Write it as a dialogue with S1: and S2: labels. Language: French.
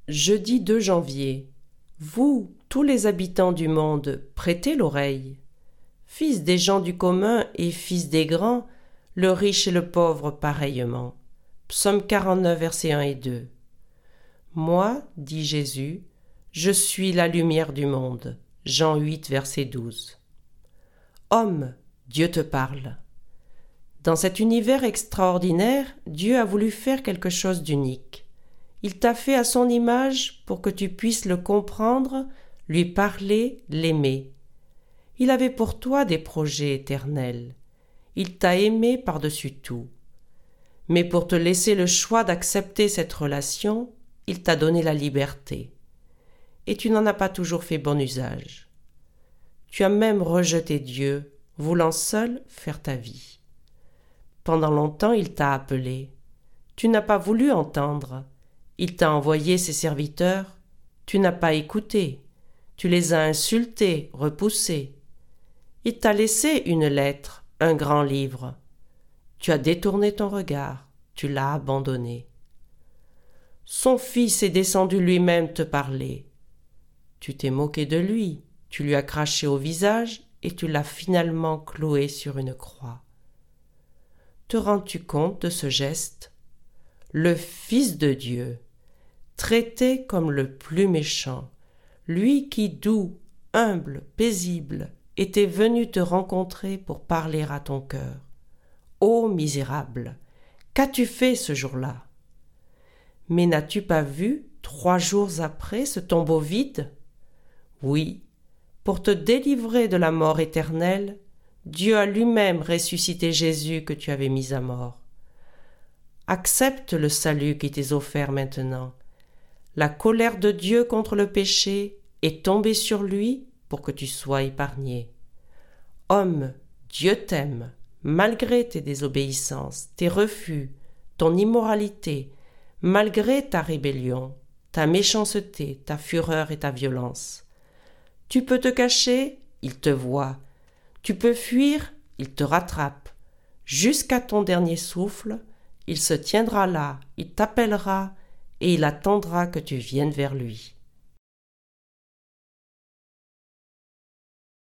S1: Jeudi 2 janvier. Vous, tous les habitants du monde, prêtez l'oreille. Fils des gens du commun et fils des grands, le riche et le pauvre pareillement. Psaume 49, versets 1 et 2. Moi, dit Jésus, je suis la lumière du monde. Jean 8, verset 12. Homme, Dieu te parle. Dans cet univers extraordinaire, Dieu a voulu faire quelque chose d'unique. Il t'a fait à son image pour que tu puisses le comprendre, lui parler, l'aimer. Il avait pour toi des projets éternels. Il t'a aimé par-dessus tout. Mais pour te laisser le choix d'accepter cette relation, il t'a donné la liberté. Et tu n'en as pas toujours fait bon usage. Tu as même rejeté Dieu, voulant seul faire ta vie. Pendant longtemps, il t'a appelé. Tu n'as pas voulu entendre. Il t'a envoyé ses serviteurs. Tu n'as pas écouté. Tu les as insultés, repoussés. Il t'a laissé une lettre, un grand livre. Tu as détourné ton regard. Tu l'as abandonné. Son fils est descendu lui-même te parler. Tu t'es moqué de lui. Tu lui as craché au visage et tu l'as finalement cloué sur une croix. Te rends-tu compte de ce geste? Le Fils de Dieu, traité comme le plus méchant, lui qui, doux, humble, paisible, était venu te rencontrer pour parler à ton cœur. Ô misérable, qu'as-tu fait ce jour-là? Mais n'as-tu pas vu, 3 jours après, ce tombeau vide? Oui, pour te délivrer de la mort éternelle, Dieu a lui-même ressuscité Jésus que tu avais mis à mort. Accepte le salut qui t'est offert maintenant. La colère de Dieu contre le péché est tombée sur lui pour que tu sois épargné. Homme, Dieu t'aime, malgré tes désobéissances, tes refus, ton immoralité, malgré ta rébellion, ta méchanceté, ta fureur et ta violence. Tu peux te cacher, il te voit. Tu peux fuir, il te rattrape. Jusqu'à ton dernier souffle, il se tiendra là, il t'appellera et il attendra que tu viennes vers lui.